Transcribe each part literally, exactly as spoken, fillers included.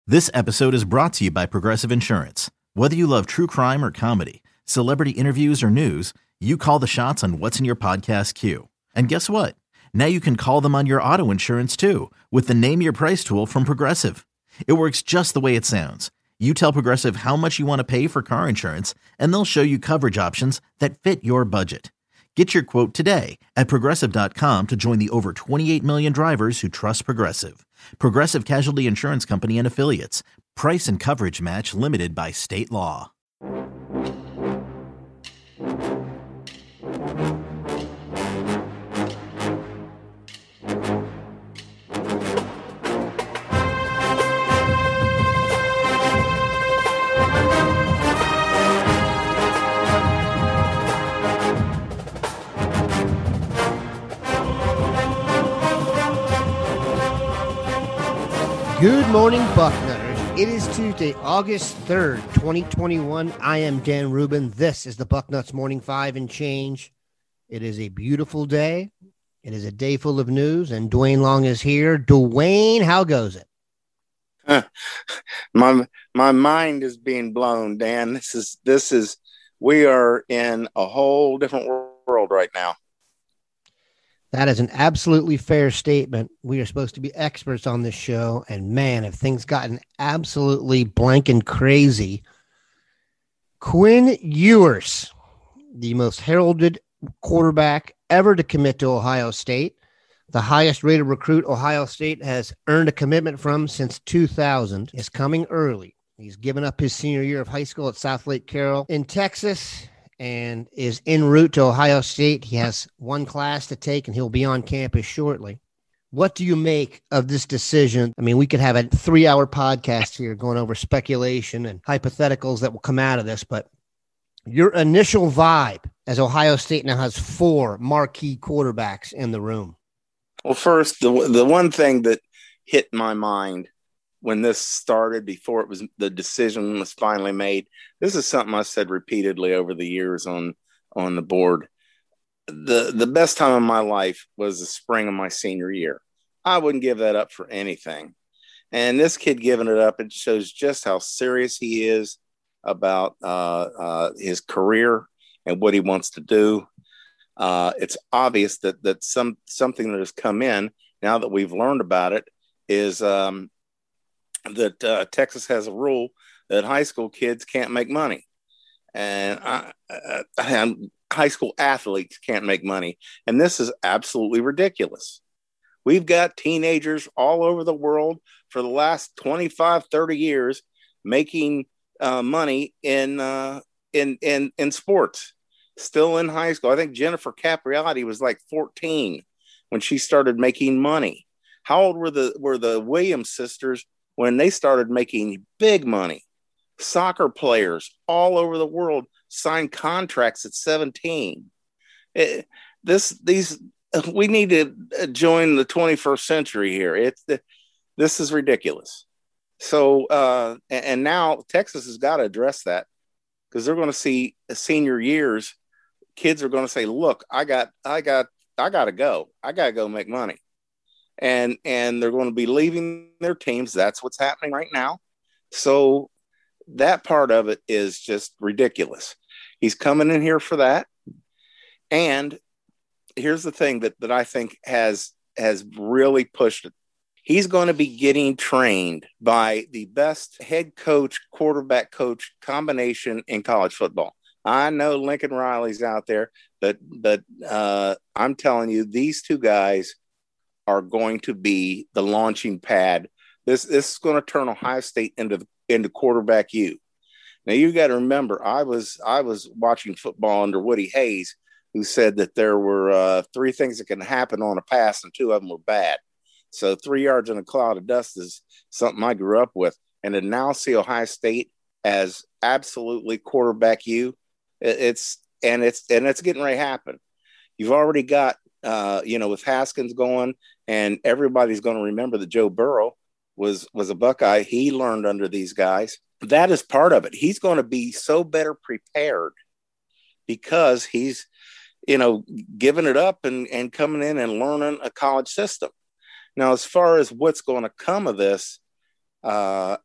This episode is brought to you by Progressive Insurance. Whether you love true crime or comedy, celebrity interviews or news, you call the shots on what's in your podcast queue. And guess what? Now you can call them on your auto insurance too with the Name Your Price tool from Progressive. It works just the way it sounds. You tell Progressive how much you want to pay for car insurance, and they'll show you coverage options that fit your budget. Get your quote today at Progressive dot com to join the over twenty-eight million drivers who trust Progressive. Progressive Casualty Insurance Company and Affiliates. Price and coverage match limited by state law. Good morning, Bucknutters. It is Tuesday, August third, twenty twenty-one. I am Dan Rubin. This is the Bucknuts Morning Five and Change. It is a beautiful day. It is a day full of news, and Dwayne Long is here. Dwayne, how goes it? Huh. My my mind is being blown, Dan. This is this is we are in a whole different world right now. That is an absolutely fair statement. We are supposed to be experts on this show, and man, have things gotten absolutely blank and crazy. Quinn Ewers, the most heralded quarterback ever to commit to Ohio State, the highest rated recruit Ohio State has earned a commitment from since two thousand, is coming early. He's given up his senior year of high school at South Lake Carroll in Texas and is en route to Ohio State. He has one class to take, and he'll be on campus shortly. What do you make of this decision? I mean, we could have a three-hour podcast here going over speculation and hypotheticals that will come out of this, but your initial vibe as Ohio State now has four marquee quarterbacks in the room. Well, first, the the one thing that hit my mind when this started, before it was the decision was finally made, this is something I said repeatedly over the years on on the board. The the best time of my life was the spring of my senior year. I wouldn't give that up for anything. And this kid giving it up, it shows just how serious he is about uh, uh, his career and what he wants to do. Uh, it's obvious that that some something that has come in now that we've learned about it is um, that uh, Texas has a rule that high school kids can't make money, and I, uh, and high school athletes can't make money. And this is absolutely ridiculous. We've got teenagers all over the world for the last twenty-five, thirty years making uh, money in, uh, in, in, in sports, still in high school. I think Jennifer Capriati was like fourteen when she started making money. How old were the, were the Williams sisters when they started making big money? Soccer players all over the world signed contracts at seventeen. It, this, these, we need to join the twenty-first century here. It's this is ridiculous. So, uh, and, and now Texas has got to address that, because they're going to see senior years. Kids are going to say, "Look, I got, I got, I got to go. I got to go make money." And and they're going to be leaving their teams. That's what's happening right now. So that part of it is just ridiculous. He's coming in here for that. And here's the thing that, that I think has has really pushed it. He's going to be getting trained by the best head coach, quarterback coach combination in college football. I know Lincoln Riley's out there, but but uh, I'm telling you, these two guys are going to be the launching pad. This this is going to turn Ohio State into into quarterback U. Now you got to remember, I was I was watching football under Woody Hayes, who said that there were uh, three things that can happen on a pass, and two of them were bad. So three yards in a cloud of dust is something I grew up with, and to now see Ohio State as absolutely quarterback U, it's and it's and it's getting ready to happen. You've already got uh, you know with Haskins going. And everybody's going to remember that Joe Burrow was, was a Buckeye. He learned under these guys. That is part of it. He's going to be so better prepared because he's, you know, giving it up and, and coming in and learning a college system. Now, as far as what's going to come of this, uh,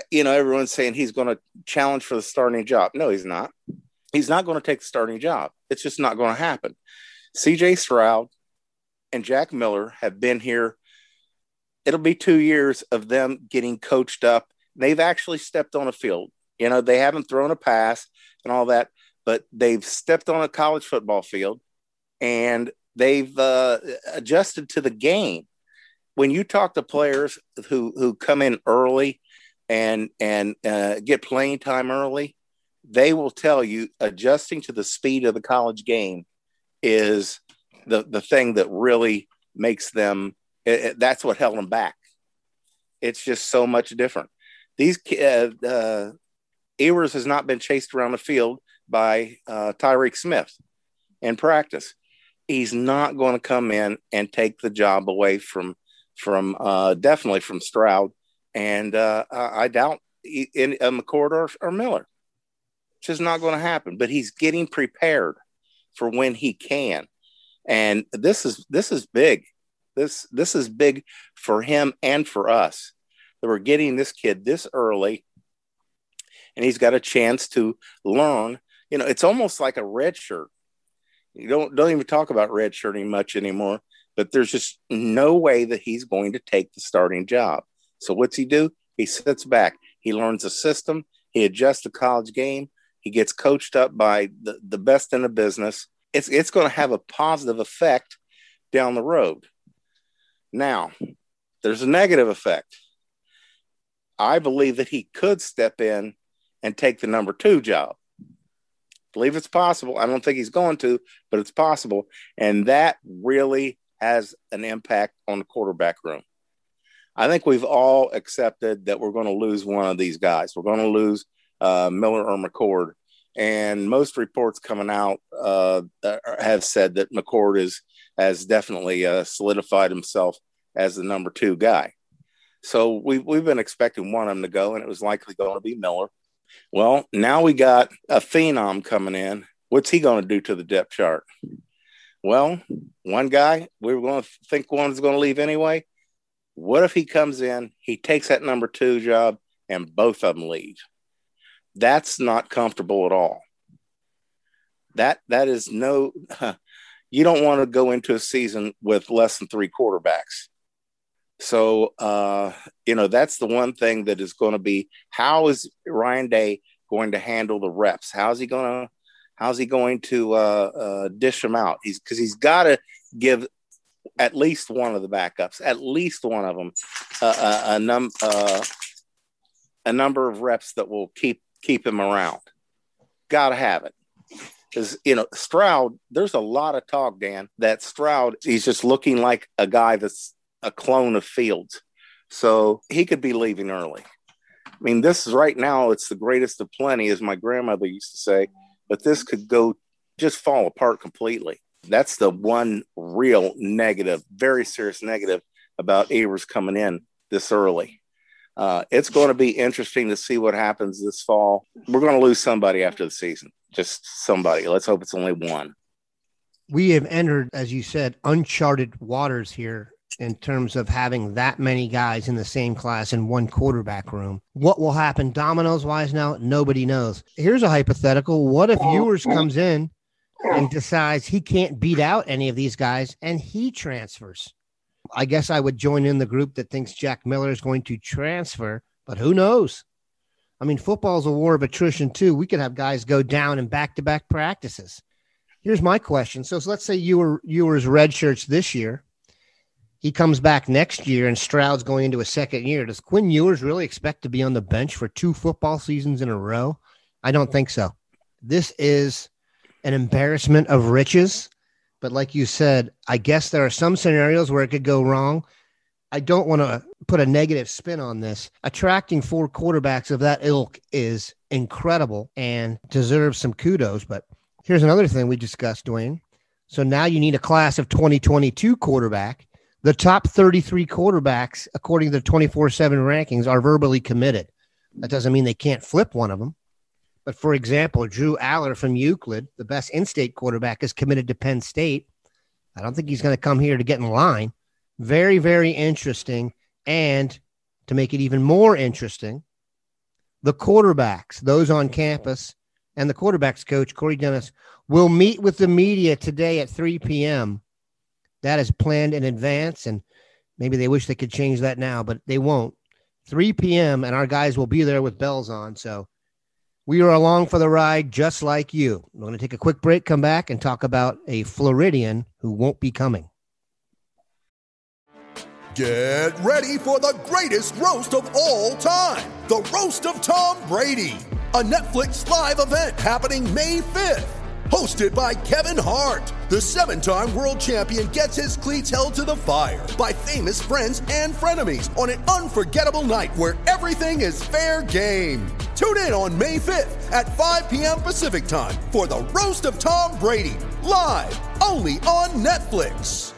you know, everyone's saying he's going to challenge for the starting job. No, he's not. He's not going to take the starting job. It's just not going to happen. C J Stroud and Jack Miller have been here. It'll be two years of them getting coached up. They've actually stepped on a field. You know, they haven't thrown a pass and all that, but they've stepped on a college football field and they've uh, adjusted to the game. When you talk to players who, who come in early and, and uh, get playing time early, they will tell you adjusting to the speed of the college game is the, the thing that really makes them, it, it, that's what held them back. It's just so much different. These uh, uh, Ewers has not been chased around the field by uh, Tyreek Smith in practice. He's not going to come in and take the job away from, from uh, definitely from Stroud. And uh, I doubt in, uh, McCord or, or Miller. It's just not going to happen, but he's getting prepared for when he can. And this is, this is big. This, this is big for him and for us that we're getting this kid this early. And he's got a chance to learn. You know, it's almost like a red shirt. You don't, don't even talk about red shirting much anymore, but there's just no way that he's going to take the starting job. So what's he do? He sits back. He learns the system. He adjusts the college game. He gets coached up by the, the best in the business. It's, it's going to have a positive effect down the road. Now, there's a negative effect. I believe that he could step in and take the number two job. Believe it's possible. I don't think he's going to, but it's possible. And that really has an impact on the quarterback room. I think we've all accepted that we're going to lose one of these guys. We're going to lose uh, Miller or McCord. And most reports coming out uh, have said that McCord is, has definitely uh, solidified himself as the number two guy. So we've, we've been expecting one of them to go, and it was likely going to be Miller. Well, now we got a phenom coming in. What's he going to do to the depth chart? Well, one guy, we were going to think one's going to leave anyway. What if he comes in, he takes that number two job, and both of them leave? That's not comfortable at all. That that is no, you don't want to go into a season with less than three quarterbacks. So, uh, you know, that's the one thing that is going to be, how is Ryan Day going to handle the reps? How's he going to, how's he going to uh, uh, dish them out? He's because he's got to give at least one of the backups, at least one of them, uh, a, a, num- uh, a number of reps that will keep, keep him around. Got to have it. Because, you know, Stroud, there's a lot of talk, Dan, that Stroud, he's just looking like a guy that's a clone of Fields. So he could be leaving early. I mean, this is right now, it's the greatest of plenty, as my grandmother used to say, but this could go just fall apart completely. That's the one real negative, very serious negative about Ewers coming in this early. Uh, it's going to be interesting to see what happens this fall. We're going to lose somebody after the season, just somebody. Let's hope it's only one. We have entered, as you said, uncharted waters here in terms of having that many guys in the same class in one quarterback room. What will happen dominoes wise now? Nobody knows. Here's a hypothetical. What if Ewers comes in and decides he can't beat out any of these guys and he transfers? I guess I would join in the group that thinks Jack Miller is going to transfer, but who knows? I mean, football is a war of attrition too. We could have guys go down in back-to-back practices. Here's my question. So, so let's say you were Ewers red shirts this year. He comes back next year and Stroud's going into a second year. Does Quinn Ewers really expect to be on the bench for two football seasons in a row? I don't think so. This is an embarrassment of riches. But like you said, I guess there are some scenarios where it could go wrong. I don't want to put a negative spin on this. Attracting four quarterbacks of that ilk is incredible and deserves some kudos. But here's another thing we discussed, Dwayne. So now you need a class of twenty twenty-two quarterback. The top thirty-three quarterbacks, according to the twenty-four seven rankings, are verbally committed. That doesn't mean they can't flip one of them. But for example, Drew Aller from Euclid, the best in-state quarterback, is committed to Penn State. I don't think he's going to come here to get in line. Very, very interesting. And to make it even more interesting, the quarterbacks, those on campus, and the quarterbacks coach, Corey Dennis, will meet with the media today at three p.m. That is planned in advance, and maybe they wish they could change that now, but they won't. three p.m., and our guys will be there with bells on, so we are along for the ride just like you. We're going to take a quick break, come back, and talk about a Floridian who won't be coming. Get ready for the greatest roast of all time, the Roast of Tom Brady, a Netflix live event happening May fifth. Hosted by Kevin Hart, the seven-time world champion gets his cleats held to the fire by famous friends and frenemies on an unforgettable night where everything is fair game. Tune in on May fifth at five p.m. Pacific time for the Roast of Tom Brady, live only on Netflix.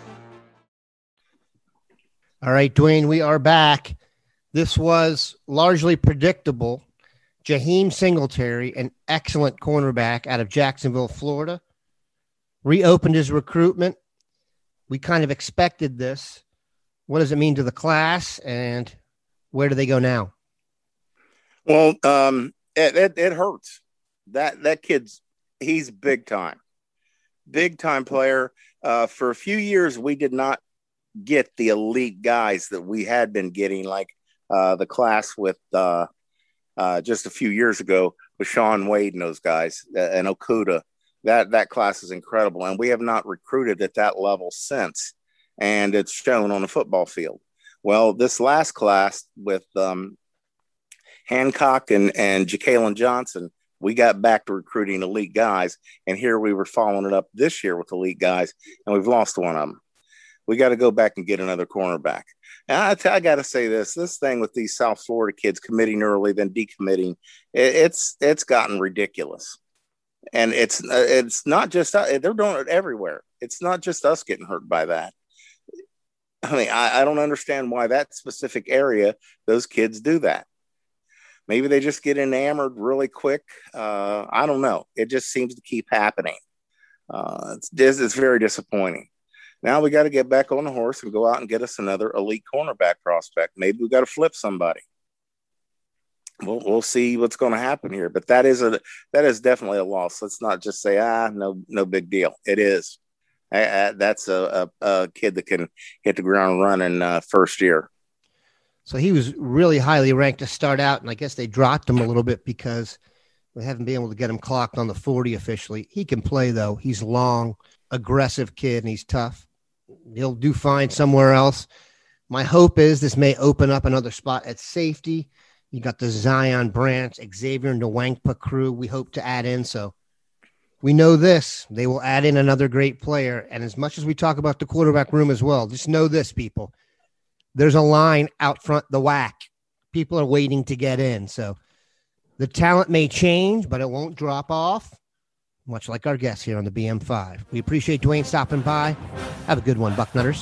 All right, Dwayne, we are back. This was largely predictable. Jaheim Singletary, an excellent cornerback out of Jacksonville, Florida, reopened his recruitment. We kind of expected this. What does it mean to the class, and where do they go now? Well, um, it, it, it hurts. That that kid's he's big time, big time player. Uh, for a few years, we did not get the elite guys that we had been getting, like uh, the class with uh, uh, just a few years ago with Sean Wade and those guys uh, and Okuda. That that class is incredible, and we have not recruited at that level since, and it's shown on the football field. Well, this last class with um, Hancock and and Ja'Kalen Johnson, we got back to recruiting elite guys, and here we were following it up this year with elite guys, and we've lost one of them. We got to go back and get another cornerback. And I, t- I got to say this, this thing with these South Florida kids committing early, then decommitting, it, it's, it's gotten ridiculous. And it's, uh, it's not just, uh, they're doing it everywhere. It's not just us getting hurt by that. I mean, I, I don't understand why that specific area, those kids do that. Maybe they just get enamored really quick. Uh, I don't know. It just seems to keep happening. Uh, it's, it's very disappointing. Now we got to get back on the horse and go out and get us another elite cornerback prospect. Maybe we got to flip somebody. We'll we'll see what's going to happen here. But that is a that is definitely a loss. Let's not just say ah no no big deal. It is. I, I, that's a, a, a kid that can hit the ground running uh, first year. So he was really highly ranked to start out, and I guess they dropped him a little bit because we haven't been able to get him clocked on the forty officially. He can play though. He's long, aggressive kid, and he's tough. He'll do fine somewhere else. My hope is this may open up another spot at safety. You got the Zion Branch, Xavier Nwankpa crew we hope to add in. So we know this. They will add in another great player. And as much as we talk about the quarterback room as well, just know this, people. There's a line out front, the W A C. People are waiting to get in. So the talent may change, but it won't drop off. Much like our guests here on the B M five. We appreciate Dwayne stopping by. Have a good one, Bucknutters.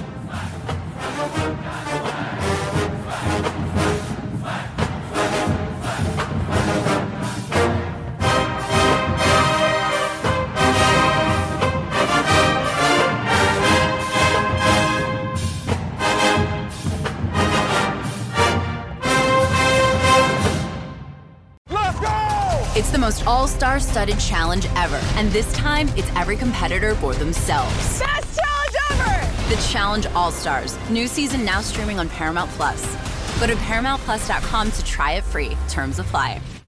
It's the most all-star studded challenge ever. And this time, it's every competitor for themselves. Best challenge ever! The Challenge All-Stars. New season now streaming on Paramount Plus. Go to Paramount Plus dot com to try it free. Terms apply.